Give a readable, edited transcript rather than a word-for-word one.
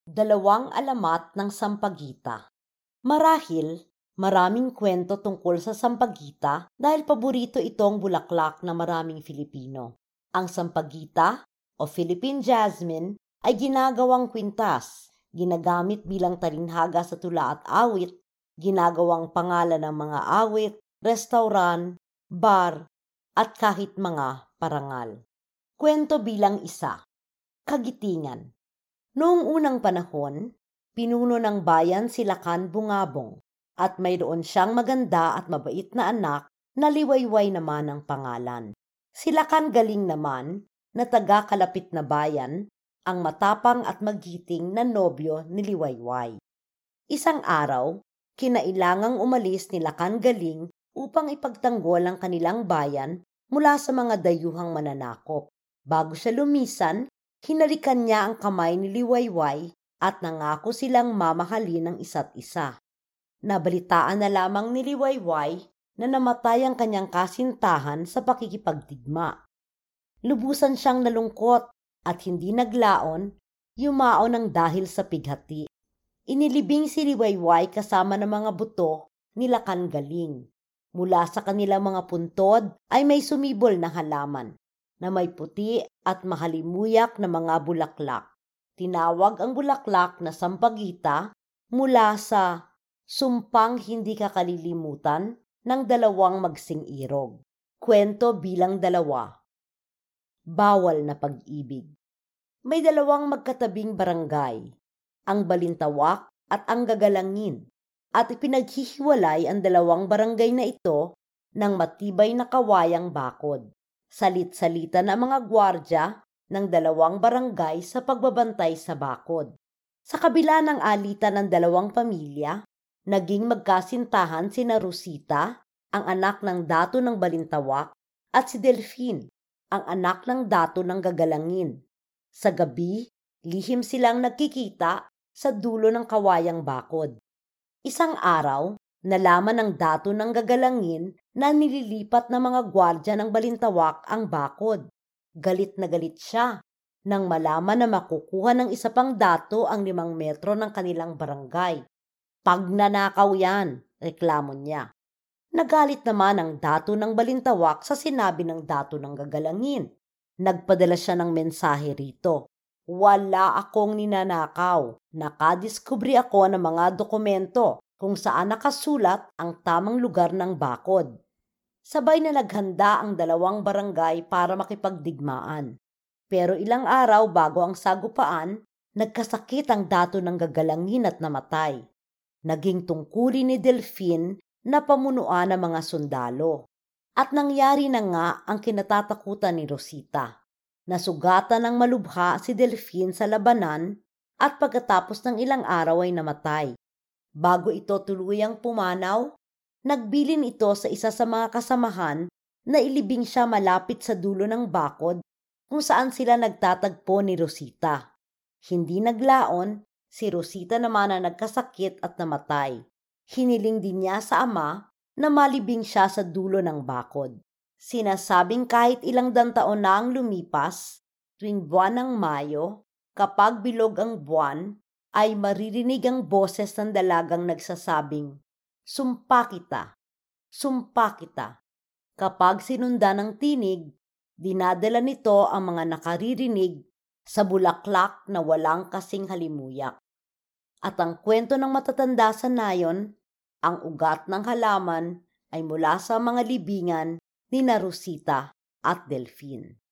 Dalawang alamat ng sampagita. Marahil, maraming kwento tungkol sa sampagita dahil paborito itong bulaklak ng maraming Filipino. Ang sampagita o Philippine jasmine ay ginagawang kwintas, ginagamit bilang talinhaga sa tula at awit, ginagawang pangalan ng mga awit, restauran, bar, at kahit mga parangal. Kwento bilang isa. Kagitingan. Noong unang panahon, pinuno ng bayan si Lakan Bungabong at mayroon siyang maganda at mabait na anak na Liwayway naman ang pangalan. Si Lakan Galing naman na taga-kalapit na bayan ang matapang at magiting na nobyo ni Liwayway. Isang araw, kinailangang umalis ni Lakan Galing upang ipagtanggol ang kanilang bayan mula sa mga dayuhang mananakop. Bago siya lumisan, hinalikan niya ang kamay ni Liwayway at nangako silang mamahalin ng isa't isa. Nabalitaan na lamang ni Liwayway na namatay ang kanyang kasintahan sa pakikipagdigma. Lubusan siyang nalungkot at hindi naglaon, yumao ng dahil sa pighati. Inilibing si Liwayway kasama ng mga buto ni Lakan Galing. Mula sa kanilang mga puntod ay may sumibol na halaman na may puti at mahalimuyak na mga bulaklak. Tinawag ang bulaklak na sampagita mula sa sumpang hindi kakalilimutan ng dalawang magsing-irog. Kwento bilang dalawa. Bawal na pag-ibig. May dalawang magkatabing barangay, ang Balintawak at ang Gagalangin, at ipinaghihiwalay ang dalawang barangay na ito ng matibay na kawayang bakod. Salit-salita na mga gwardya ng dalawang barangay sa pagbabantay sa bakod. Sa kabila ng alitan ng dalawang pamilya, naging magkasintahan sina Rosita, ang anak ng dato ng Balintawak, at si Delfin, ang anak ng dato ng Gagalangin. Sa gabi, lihim silang nagkikita sa dulo ng kawayang bakod. Isang araw, nalaman ng dato ng Gagalangin na nililipat ng mga gwardya ng Balintawak ang bakod. Galit na galit siya nang malaman na makukuha ng isa pang dato ang 5 metro ng kanilang barangay. Pagnanakaw yan, reklamo niya. Nagalit naman ang dato ng Balintawak sa sinabi ng dato ng Gagalangin. Nagpadala siya ng mensahe rito. Wala akong ninanakaw. Nakadiskubre ako ng mga dokumento kung saan nakasulat ang tamang lugar ng bakod. Sabay na naghanda ang dalawang barangay para makipagdigmaan. Pero ilang araw bago ang sagupaan, nagkasakit ang dato ng Gagalangin at namatay. Naging tungkulin ni Delfin na pamunuan ng mga sundalo. At nangyari na nga ang kinatatakutan ni Rosita. Nasugatan ng malubha si Delfin sa labanan at pagkatapos ng ilang araw ay namatay. Bago ito tuluyang pumanaw, nagbilin ito sa isa sa mga kasamahan na ilibing siya malapit sa dulo ng bakod kung saan sila nagtatagpo ni Rosita. Hindi naglaon, si Rosita naman ang nagkasakit at namatay. Hiniling din niya sa ama na malibing siya sa dulo ng bakod. Sinasabing kahit ilang taon na ang lumipas, tuwing buwan ng Mayo, kapag bilog ang buwan, ay maririnig ang boses ng dalagang nagsasabing, "Sumpa kita, sumpa kita." Kapag sinundan ng tinig, dinadala nito ang mga nakaririnig sa bulaklak na walang kasing halimuyak. At ang kwento ng matatanda sa nayon, ang ugat ng halaman ay mula sa mga libingan ni Rosita at Delfin.